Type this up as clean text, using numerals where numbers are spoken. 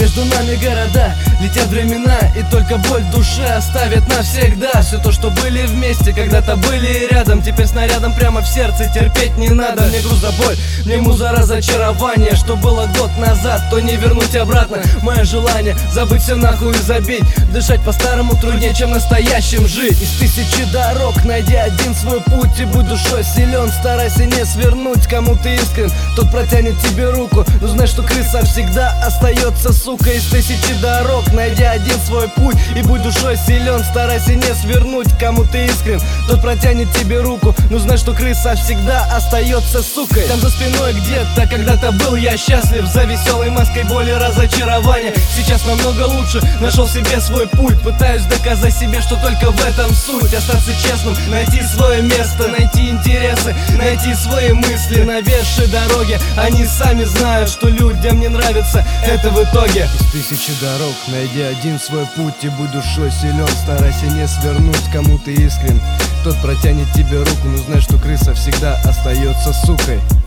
Между нами города, летят времена, и только боль в душе оставит навсегда. Все то, что были вместе, когда-то были рядом, теперь снарядом прямо в сердце, терпеть не надо. Мне груз за боль, мне муза разочарование. Что было год назад, то не вернуть обратно. Мое желание забыть все нахуй и забить. Дышать по-старому труднее, чем настоящим жить. Из тысячи дорог найди один свой путь и будь душой силен. Старайся не свернуть, кому ты искрен, тот протянет тебе руку. Но знай, что крыса всегда остается сукой. Из тысячи дорог найди один свой путь и будь душой силен. Старайся не свернуть, кому ты искрен, тот протянет тебе руку. Но знай, что крыса всегда остается сукой. Там за спиной где-то когда-то был я счастлив, за веселой маской боли разочарования. Сейчас намного лучше, нашел себе свой путь. Пытаюсь доказать себе, что только в этом суть. Остаться честным, найти свое место, найти интересы, найти свои мысли. Навесшие дороги, они сами знают, что людям не нравится это в итоге. Из тысячи дорог найди один свой путь и будь душой силен. Старайся не свернуть, кому ты искрен, тот протянет тебе руку. Но знай, что крыса всегда остается сукой.